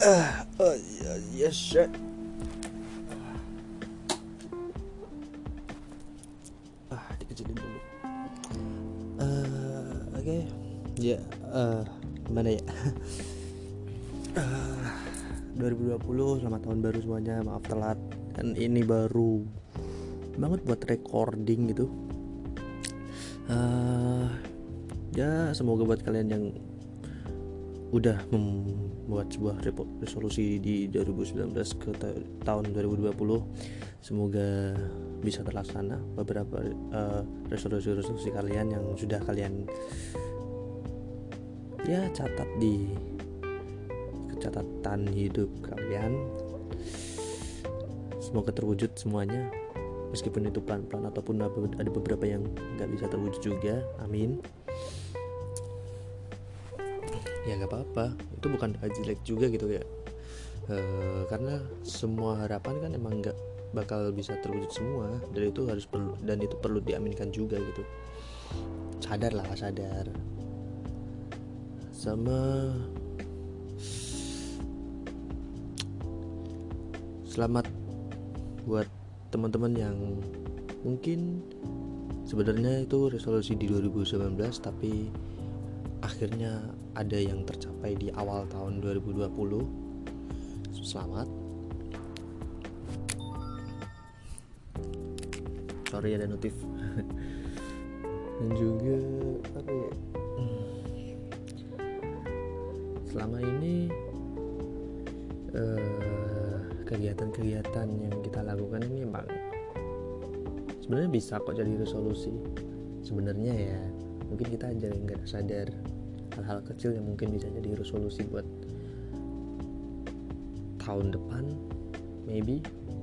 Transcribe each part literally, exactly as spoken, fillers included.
Ah, oh yeah, yes sir. Ah, dikecilin dulu. Uh, Oke, okay. Ya, uh, gimana ya? uh, dua ribu dua puluh, selamat tahun baru semuanya. Maaf telat. Dan ini baru banget buat recording gitu. Uh, ya, semoga buat kalian yang udah membuat sebuah resolusi di dua ribu sembilan belas ke ta- tahun dua ribu dua puluh, semoga bisa terlaksana beberapa uh, resolusi-resolusi kalian yang sudah kalian ya catat di catatan hidup kalian. Semoga terwujud semuanya, meskipun itu pelan-pelan ataupun ada beberapa yang nggak bisa terwujud juga. Amin. Ya nggak apa-apa, itu bukan jelek juga gitu ya, e, karena semua harapan kan emang nggak bakal bisa terwujud semua, dan itu harus perlu dan itu perlu diaminkan juga gitu. Sadar lah, sadar. Sama selamat buat teman-teman yang mungkin sebenarnya itu resolusi di dua ribu sembilan belas tapi akhirnya ada yang tercapai di awal tahun dua ribu dua puluh. Selamat. Sorry ada notif. Dan juga apa ya, selama ini eh, kegiatan-kegiatan yang kita lakukan ini emang sebenarnya bisa kok jadi resolusi. Sebenarnya ya, mungkin kita aja nggak sadar hal-hal kecil yang mungkin bisa jadi resolusi buat tahun depan, maybe.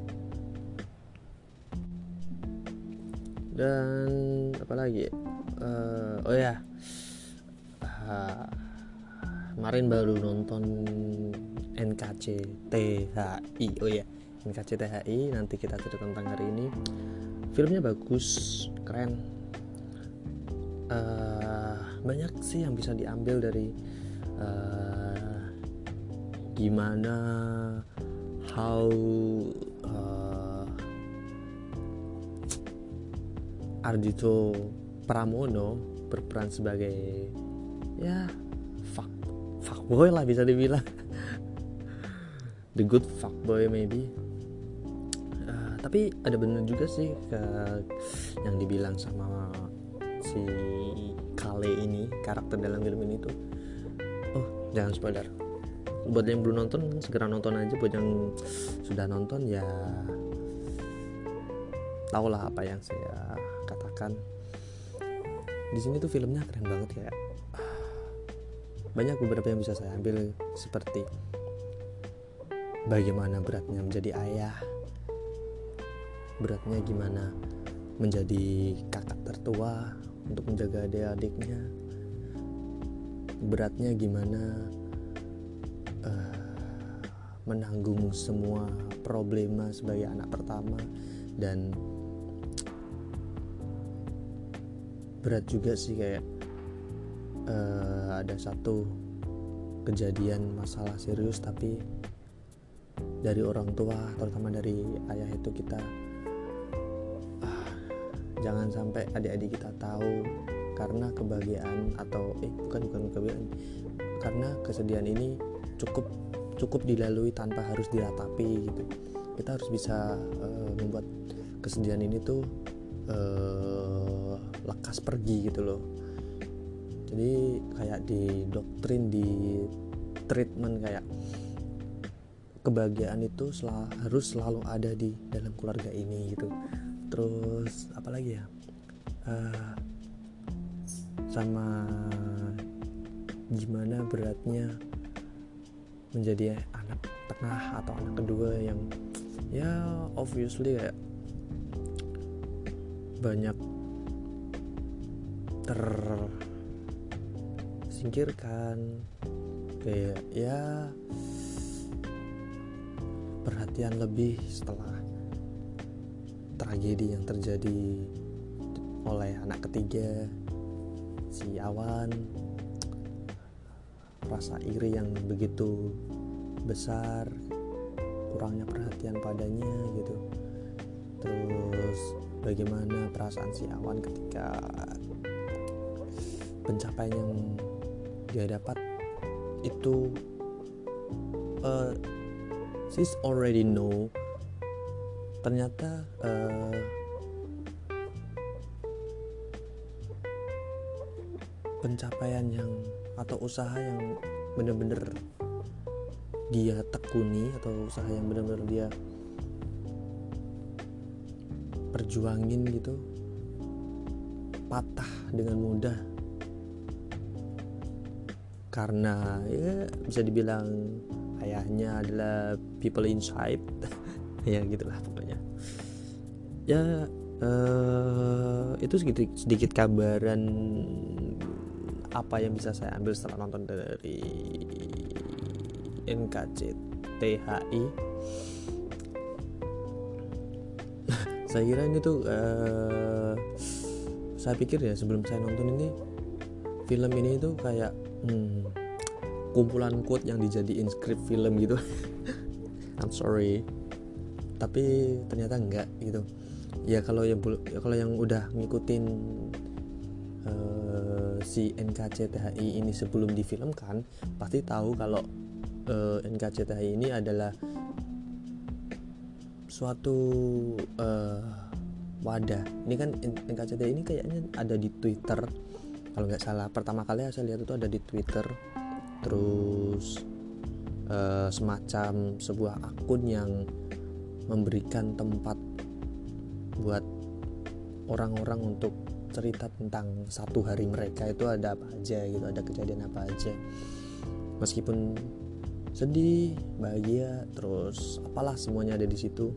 Dan apalagi uh, oh ya uh, kemarin baru nonton N K C T H I. Oh ya, N K C T H I, nanti kita cerita tentang hari ini. Filmnya bagus, keren. Uh, banyak sih yang bisa diambil dari uh, gimana how uh, Ardhito Pramono berperan sebagai ya fuck fuckboy lah bisa dibilang. The good fuckboy maybe. Uh, tapi ada bener juga sih ke yang dibilang sama si Kale ini, karakter dalam film ini tuh. Oh, jangan spoiler. Buat yang belum nonton, segera nonton aja. Buat yang sudah nonton ya tahulah apa yang saya katakan. Di sini tuh filmnya keren banget ya. Banyak beberapa yang bisa saya ambil, seperti bagaimana beratnya menjadi ayah, beratnya gimana menjadi kakak tertua untuk menjaga adik-adiknya, beratnya gimana uh, menanggung semua problema sebagai anak pertama, dan berat juga sih kayak uh, ada satu kejadian masalah serius tapi dari orang tua, terutama dari ayah itu kita jangan sampai adik-adik kita tahu, karena kebahagiaan atau eh bukan bukan kebahagiaan karena kesedihan ini cukup cukup dilalui tanpa harus diratapi gitu. Kita harus bisa uh, membuat kesedihan ini tuh uh, lekas pergi gitu loh. Jadi kayak di doktrin, di treatment, kayak kebahagiaan itu sel- harus selalu ada di dalam keluarga ini gitu. Terus apalagi ya, uh, sama gimana beratnya menjadi anak tengah atau anak kedua yang ya obviously kayak banyak tersingkirkan, kayak ya perhatian lebih setelah tragedi yang terjadi oleh anak ketiga si Awan, rasa iri yang begitu besar, kurangnya perhatian padanya gitu. Terus bagaimana perasaan si Awan ketika pencapaian yang dia dapat itu uh, she's already know ternyata uh, pencapaian yang atau usaha yang benar-benar dia tekuni atau usaha yang benar-benar dia perjuangin gitu patah dengan mudah karena ya bisa dibilang ayahnya adalah people inside ya gitulah pokoknya ya. Uh, itu sedikit, sedikit gambaran apa yang bisa saya ambil setelah nonton dari N K C T H I. Saya kira ini tuh uh, saya pikir ya sebelum saya nonton ini film ini tuh kayak hmm, kumpulan quote yang dijadiin skrip film gitu. I'm sorry, tapi ternyata enggak gitu. Ya kalau yang kalau yang udah ngikutin uh, si N K C T H I ini sebelum difilmkan pasti tahu kalau uh, N K C T H I ini adalah suatu uh, wadah. Ini kan N K C T H I ini kayaknya ada di Twitter kalau nggak salah. Pertama kali saya lihat itu ada di Twitter. Terus uh, semacam sebuah akun yang memberikan tempat buat orang-orang untuk cerita tentang satu hari mereka itu ada apa aja gitu, ada kejadian apa aja, meskipun sedih, bahagia, terus apalah semuanya ada di situ.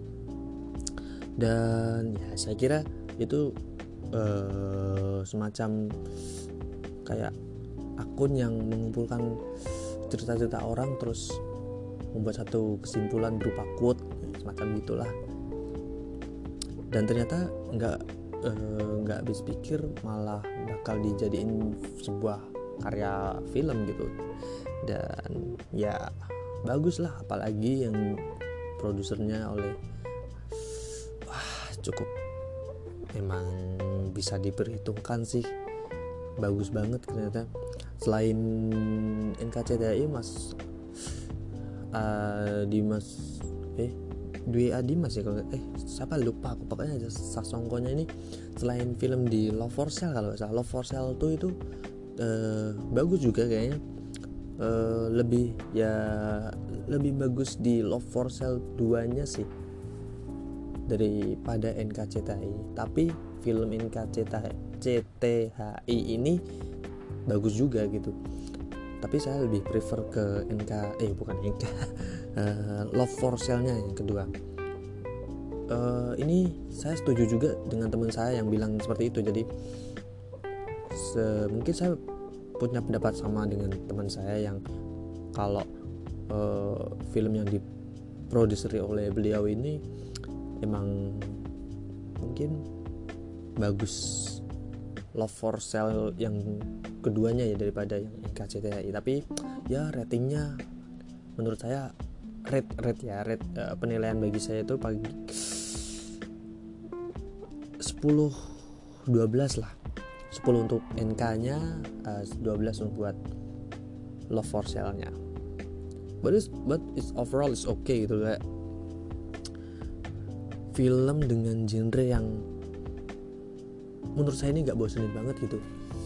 Dan ya saya kira itu uh, semacam kayak akun yang mengumpulkan cerita-cerita orang terus membuat satu kesimpulan berupa quote semacam gitulah. Dan ternyata nggak nggak uh, habis pikir malah bakal dijadiin sebuah karya film gitu. Dan ya bagus lah, apalagi yang produsernya oleh wah cukup memang bisa diperhitungkan sih, bagus banget ternyata. Selain N K C T H I Mas uh, Dimas eh Dwi Adimas ya kalau eh siapa lupa aku, pokoknya aja Sasongkonya ini selain film di Love for Sale kalau nggak salah, Love for Sale tuh itu uh, bagus juga kayaknya. Uh, lebih ya lebih bagus di Love for Sale dua-nya sih daripada N K C T H I. Tapi film N K C T H I ini bagus juga gitu. Tapi saya lebih prefer ke N K eh bukan N K uh, Love for Sale-nya yang kedua. Uh, ini saya setuju juga dengan teman saya yang bilang seperti itu. Jadi se- mungkin saya punya pendapat sama dengan teman saya yang kalau uh, film yang diproduseri oleh beliau ini emang mungkin bagus Love for Sale yang keduanya ya daripada yang N K C T H I. Tapi ya ratingnya menurut saya rate rate ya rate uh, penilaian bagi saya itu pagi sepuluh dua belas lah. sepuluh untuk N K-nya, uh, dua belas untuk buat Love for Sale-nya. But it's, but it's overall it's okay gitu, kayak film dengan genre yang menurut saya ini nggak bosenin banget gitu.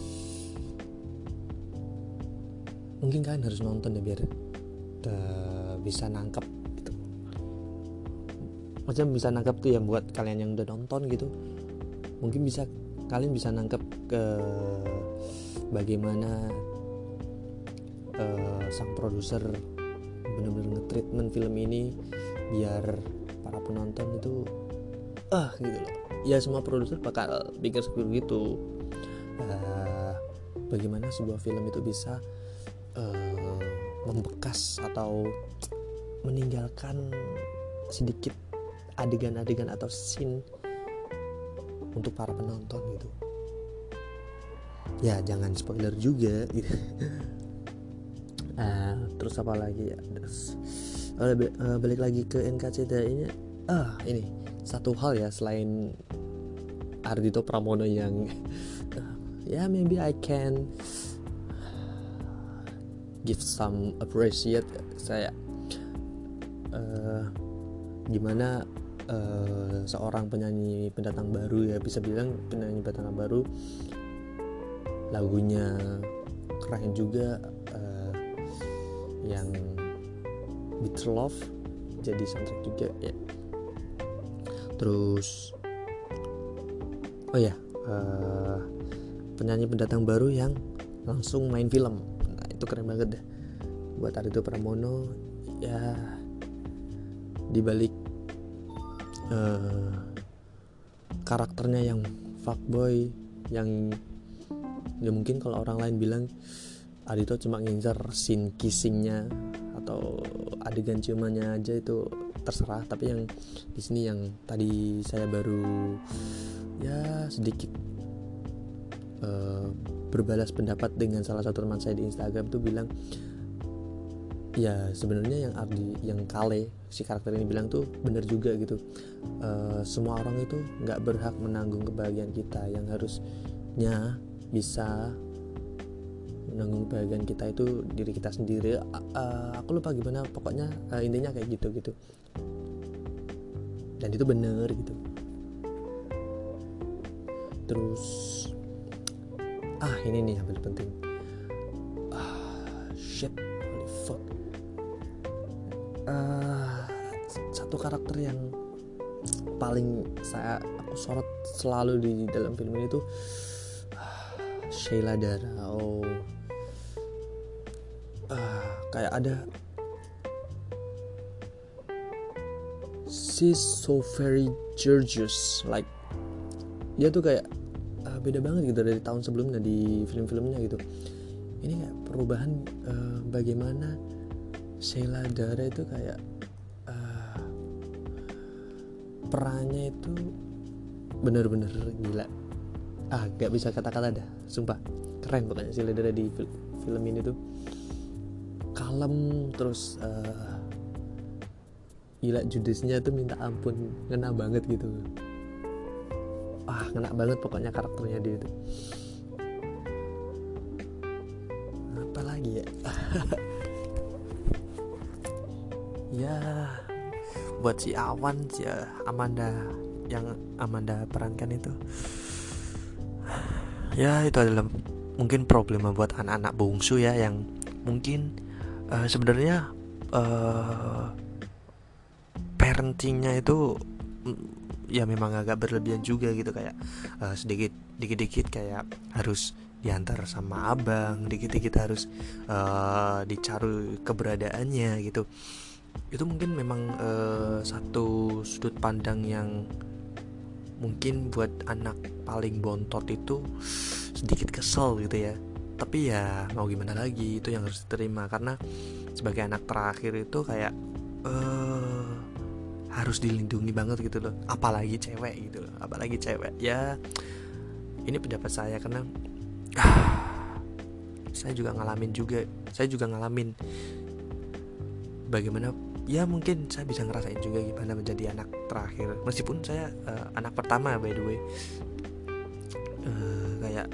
Mungkin kalian harus nonton ya biar uh, bisa nangkep gitu. Maksudnya bisa nangkep tuh yang buat kalian yang udah nonton gitu. Mungkin bisa kalian bisa nangkep ke bagaimana uh, sang produser benar-benar nge-treatment film ini biar para penonton itu ah gitu loh. Ya semua produser bakal pikir seperti itu. Uh, bagaimana sebuah film itu bisa uh, membekas atau meninggalkan sedikit adegan-adegan atau scene untuk para penonton gitu. Ya jangan spoiler juga gitu. Uh, terus apa lagi ya? Terus, uh, uh, balik lagi ke N K C T ini. Ah ini satu hal ya, selain Ardhito Pramono yang uh, ya yeah, maybe I can give some appreciate saya uh, gimana uh, seorang penyanyi pendatang baru, ya bisa bilang penyanyi pendatang baru, lagunya keren juga, uh, yang Bitter Love jadi soundtrack juga ya. Terus oh ya uh, penyanyi pendatang baru yang langsung main film, nah itu keren banget deh buat Ardhito Pramono ya. Dibalik uh, karakternya yang fuckboy, yang ya mungkin kalau orang lain bilang Ardhito cuma ngincer scene kissingnya atau adegan ciumannya aja, itu terserah. Tapi yang di sini yang tadi saya baru ya sedikit uh, berbalas pendapat dengan salah satu teman saya di Instagram tuh bilang ya sebenarnya yang Ardi, yang Kale si karakter ini bilang tuh benar juga gitu. Uh, semua orang itu nggak berhak menanggung kebahagiaan kita, yang harusnya bisa menanggung kebahagiaan kita itu diri kita sendiri. Uh, uh, aku lupa gimana, pokoknya uh, intinya kayak gitu gitu. Dan itu benar gitu. Terus ah ini nih yang paling penting. Ah shit, holy fuck. Uh, satu karakter yang paling saya aku sorot selalu di dalam film ini tuh uh, Sheila Dara. Oh, uh, kayak ada she's so very gorgeous, like dia tuh kayak uh, beda banget gitu dari tahun sebelumnya di film-filmnya gitu. Ini kayak perubahan uh, bagaimana Sheila Dara itu kayak uh, perannya itu bener-bener gila. Ah gak bisa kata-kata dah, sumpah keren pokoknya Sheila Dara di film, film ini tuh kalem, terus uh, gila judesnya tuh minta ampun, ngena banget gitu. Ah ngena banget pokoknya karakternya dia itu. Apa lagi ya? Ya buat si Awan, si Amanda yang Amanda perankan itu, ya itu adalah mungkin problema buat anak-anak bungsu ya, yang mungkin uh, sebenarnya uh, parentingnya itu ya memang agak berlebihan juga gitu, kayak uh, sedikit dikit-dikit kayak harus diantar sama abang, dikit-dikit harus uh, dicari keberadaannya gitu. Itu mungkin memang uh, satu sudut pandang yang mungkin buat anak paling bontot itu sedikit kesel gitu ya. Tapi ya mau gimana lagi, itu yang harus diterima, karena sebagai anak terakhir itu kayak uh, harus dilindungi banget gitu loh, apalagi cewek gitu loh, apalagi cewek ya. Ini pendapat saya karena ah, saya juga ngalamin juga, saya juga ngalamin bagaimana ya, mungkin saya bisa ngerasain juga gimana menjadi anak terakhir, meskipun saya uh, anak pertama by the way. Uh, kayak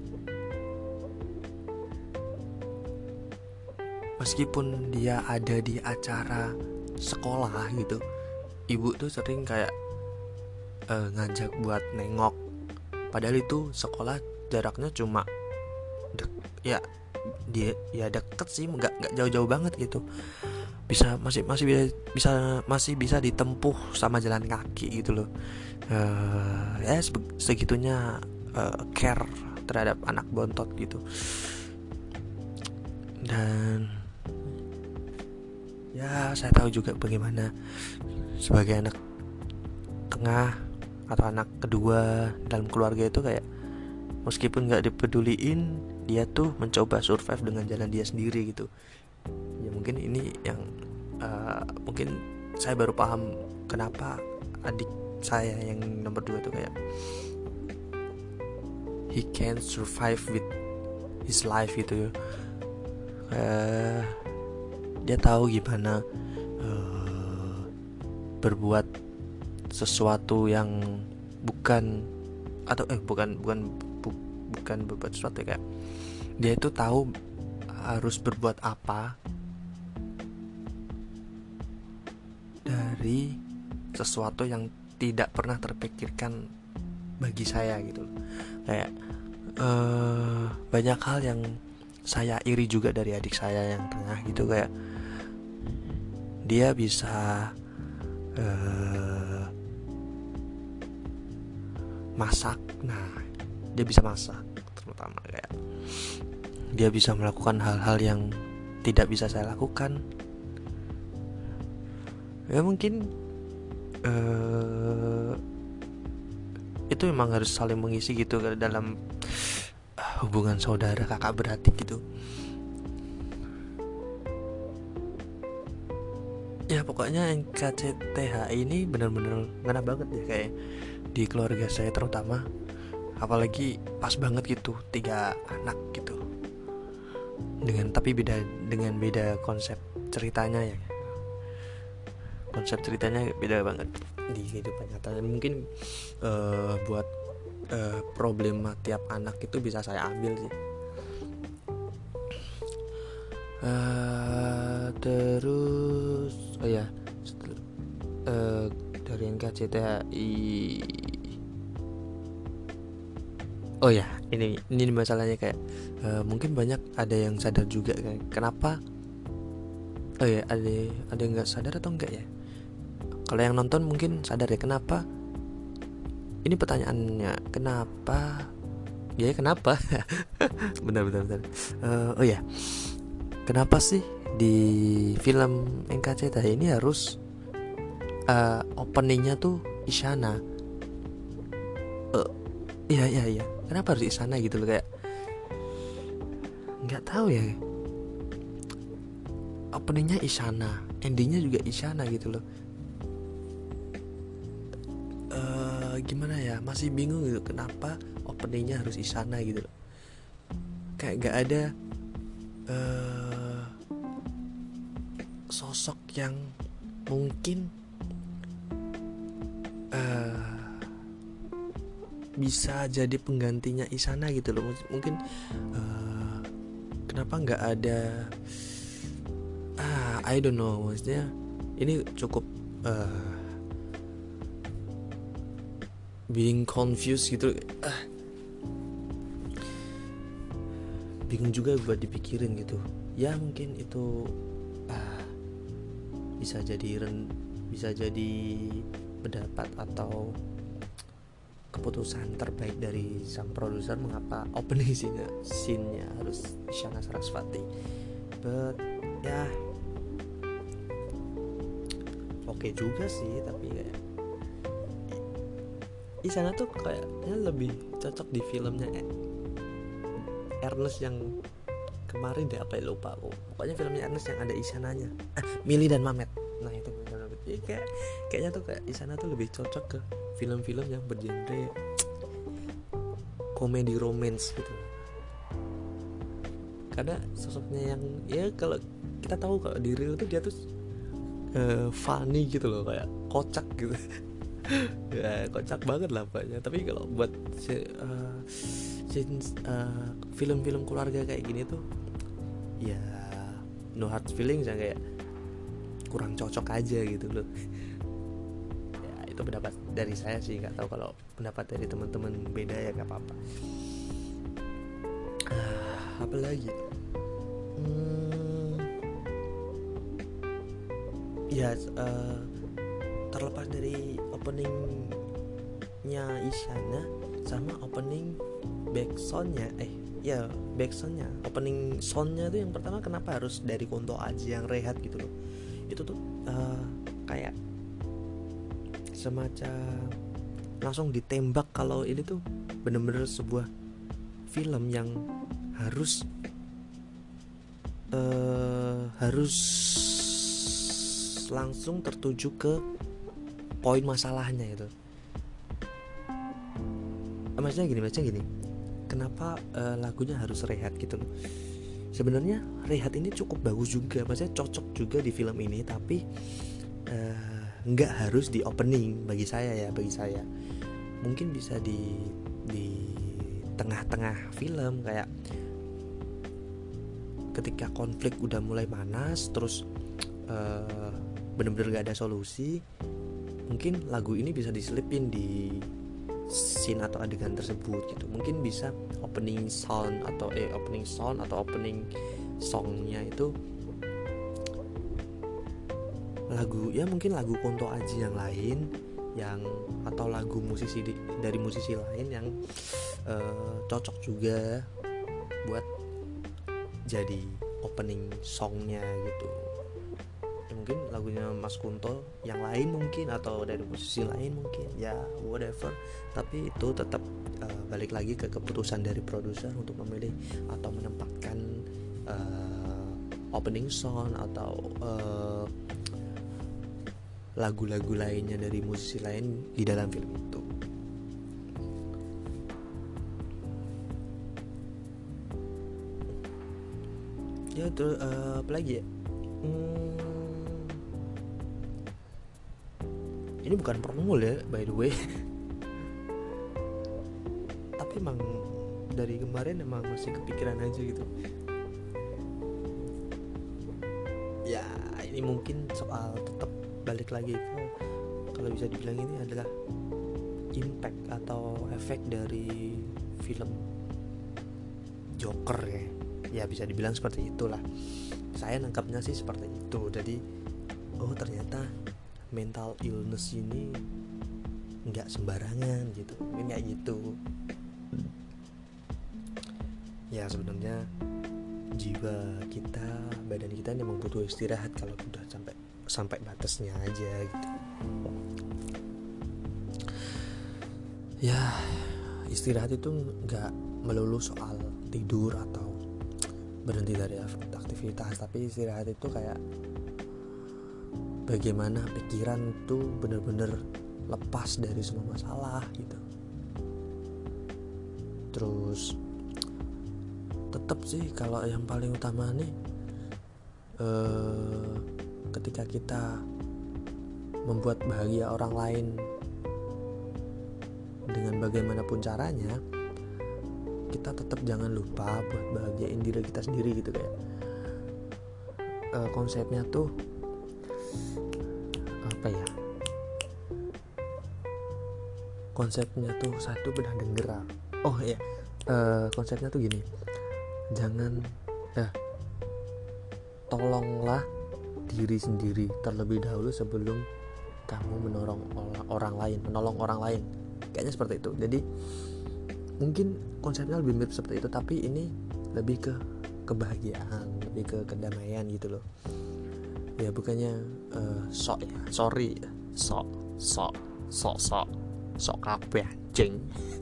meskipun dia ada di acara sekolah gitu, ibu tuh sering kayak uh, ngajak buat nengok, padahal itu sekolah jaraknya cuma dek, ya dia ya deket sih, nggak nggak jauh-jauh banget gitu, bisa masih masih bisa, bisa masih bisa ditempuh sama jalan kaki gitu loh. Uh, ya segitunya uh, care terhadap anak bontot gitu. Dan ya saya tahu juga bagaimana sebagai anak tengah atau anak kedua dalam keluarga itu kayak meskipun gak dipeduliin, dia tuh mencoba survive dengan jalan dia sendiri gitu. Ya mungkin ini yang uh, mungkin saya baru paham kenapa adik saya yang nomor dua tuh kayak he can survive with his life gitu ya. Uh, dia tahu gimana uh, berbuat sesuatu yang bukan atau eh bukan bukan bu, bukan berbuat sesuatu ya, kayak dia itu tahu harus berbuat apa dari sesuatu yang tidak pernah terpikirkan bagi saya gitu. Kayak uh, banyak hal yang saya iri juga dari adik saya yang tengah gitu, kayak dia bisa uh, masak. Nah, dia bisa masak terutama, kayak dia bisa melakukan hal-hal yang tidak bisa saya lakukan. Ya mungkin uh, itu memang harus saling mengisi gitu dalam hubungan saudara kakak beradik gitu. Ya pokoknya N K C T H ini benar-benar ngena banget ya kayak di keluarga saya terutama, apalagi pas banget gitu tiga anak gitu, dengan tapi beda dengan beda konsep ceritanya ya, konsep ceritanya beda banget di kehidupan nyata. Mungkin uh, buat uh, problema tiap anak itu bisa saya ambil sih. Uh, terus oh ya setel, uh, dari N K C T H I. Oh ya ini ini masalahnya kayak uh, mungkin banyak ada yang sadar juga kayak kenapa. Oh ya ada ada yang nggak sadar atau enggak ya? Kalau yang nonton mungkin sadar ya, kenapa? Ini pertanyaannya, kenapa? Ya kenapa? benar benar benar. Uh, oh ya, kenapa sih di film N K C T H ini harus uh, openingnya tuh Isyana? Uh, iya iya iya. Kenapa harus Isyana gitu loh, kayak nggak tahu ya. Openingnya Isyana, endingnya juga Isyana gitu loh. Gimana ya, masih bingung gitu kenapa openingnya harus Isyana gitu loh. Kayak gak ada uh, sosok yang mungkin uh, bisa jadi penggantinya Isyana gitu loh. Mungkin uh, kenapa gak ada ah I don't know, maksudnya ini cukup uh, being confused gitu, ah bingung juga buat dipikirin gitu. Ya mungkin itu ah bisa jadi ren, bisa jadi pendapat atau keputusan terbaik dari sang produser mengapa opening scene-nya, scene-nya harus Isyana Sarasvati. But ya oke okay juga sih, tapi kayak Isyana tuh kayaknya lebih cocok di filmnya Ernest yang kemarin deh, apa ya lupa oh, pokoknya filmnya Ernest yang ada Isyananya, ah, Mili dan Mamet. Nah itu ya, kayak kayaknya tuh kayak Isyana tuh lebih cocok ke film-film yang bergenre komedi romance gitu, karena sosoknya yang ya kalau kita tahu kalau di real tuh dia tuh uh, funny gitu loh, kayak kocak gitu. Ya kocak banget lah pokoknya. Tapi kalau buat uh, uh, film-film keluarga kayak gini tuh ya no hard feelings, yang kayak kurang cocok aja gitu loh. Ya itu pendapat dari saya sih, nggak tahu kalau pendapat dari teman-teman beda ya nggak apa-apa. Uh, apa lagi? Hmm, ya uh, terlepas dari openingnya Isyana sama opening backsoundnya, eh ya backsoundnya, opening soundnya tuh yang pertama kenapa harus dari Kunto Aji yang rehat gitu loh. Itu tuh uh, kayak semacam langsung ditembak kalau ini tuh bener-bener sebuah film yang harus uh, harus langsung tertuju ke poin masalahnya itu. Maksudnya gini, maksudnya gini. Kenapa uh, lagunya harus rehat gitu loh? Sebenarnya rehat ini cukup bagus juga, maksudnya cocok juga di film ini, tapi uh, nggak harus di opening bagi saya ya bagi saya mungkin bisa di di tengah-tengah film, kayak ketika konflik udah mulai panas terus uh, bener-bener gak ada solusi, mungkin lagu ini bisa diselipin di scene atau adegan tersebut gitu. Mungkin bisa opening sound atau eh opening sound atau opening songnya itu lagu ya mungkin lagu Kunto Aji yang lain yang atau lagu musisi di, dari musisi lain yang uh, cocok juga buat jadi opening songnya gitu. Ya, mungkin lagunya Mas Kunto yang lain mungkin atau dari musisi lain mungkin ya whatever, tapi itu tetap uh, balik lagi ke keputusan dari produser untuk memilih atau menempatkan uh, opening song atau uh, lagu-lagu lainnya dari musisi lain di dalam film itu. Ya terus uh, apa lagi ya? Hmm, ini bukan promo ya by the way. Tapi emang dari kemarin emang masih kepikiran aja gitu. Ya ini mungkin soal tetap balik lagi ke kalau bisa dibilang ini adalah impact atau efek dari film Joker ya. Ya bisa dibilang seperti itulah. Saya nangkapnya sih seperti itu. Jadi oh ternyata mental illness ini nggak sembarangan gitu. Ini kayak gitu. Ya sebenarnya jiwa kita, badan kita memang butuh istirahat kalau udah sampai sampai batasnya aja gitu. Ya istirahat itu nggak melulu soal tidur atau berhenti dari aktivitas, tapi istirahat itu kayak bagaimana pikiran tuh benar-benar lepas dari semua masalah gitu. Terus tetap sih kalau yang paling utama nih eh, ketika kita membuat bahagia orang lain dengan bagaimanapun caranya, kita tetap jangan lupa buat bahagiain diri kita sendiri gitu. Kayak e, konsepnya tuh apa ya, konsepnya tuh satu benang gerak. Oh iya, e, konsepnya tuh gini, jangan eh tolonglah diri sendiri terlebih dahulu sebelum kamu menolong orang lain, menolong orang lain. Kayaknya seperti itu. Jadi mungkin konsepnya lebih mirip seperti itu, tapi ini lebih ke kebahagiaan, lebih ke kedamaian gitu loh. Ya bukannya uh, sok ya, sorry, sok, sok, sok, sok, sok kabeh anjing.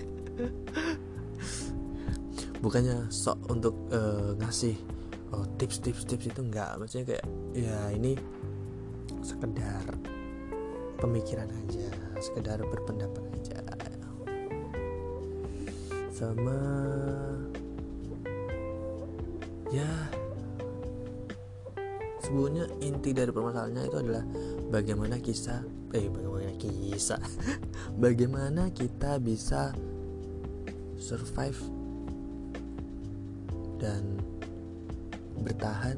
Bukannya sok untuk uh, ngasih oh, tips-tips-tips itu enggak, maksudnya kayak ya ini sekedar pemikiran aja, sekedar berpendapat aja. Sama ya sebenarnya inti dari permasalahannya itu adalah bagaimana kisah eh bagaimana kisah bagaimana kita bisa survive dan bertahan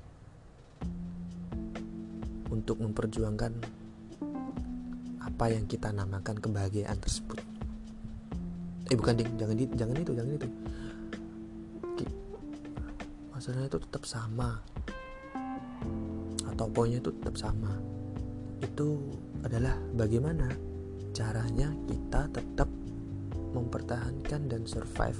untuk memperjuangkan apa yang kita namakan kebahagiaan tersebut. Eh bukan ding, jangan di, jangan itu, jangan itu. Masalahnya itu tetap sama, atau poinnya itu tetap sama. Itu adalah bagaimana caranya kita tetap mempertahankan dan survive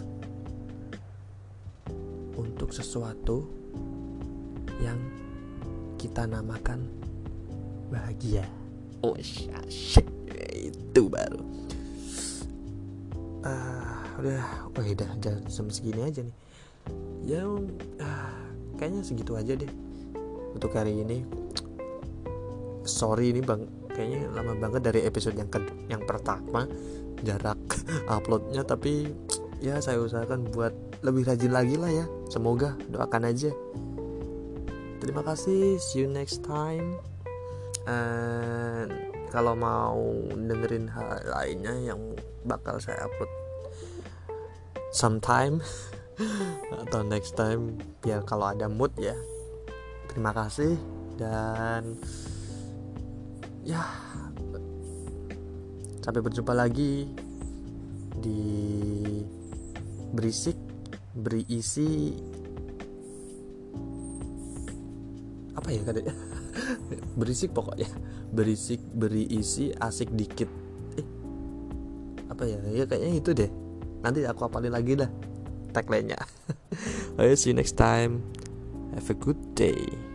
untuk sesuatu yang kita namakan bahagia. Oh shit, itu baru. Ah, udah, oh udah jam segini aja nih. Ya, ah, kayaknya segitu aja deh untuk hari ini. Sorry ini bang, kayaknya lama banget dari episode yang ke, yang pertama jarak uploadnya, tapi ya saya usahakan buat lebih rajin lagi lah ya. Semoga, doakan aja. Terima kasih, see you next time. And kalau mau dengerin hal lainnya yang bakal saya upload sometime atau next time, biar kalau ada mood ya. Terima kasih dan ya, sampai berjumpa lagi di berisik berisi apa ya katanya berisik pokoknya berisik berisi asik dikit eh apa ya ya kayaknya itu deh, nanti aku apalin lagi dah tagline-nya. Ayo, see you next time, have a good day.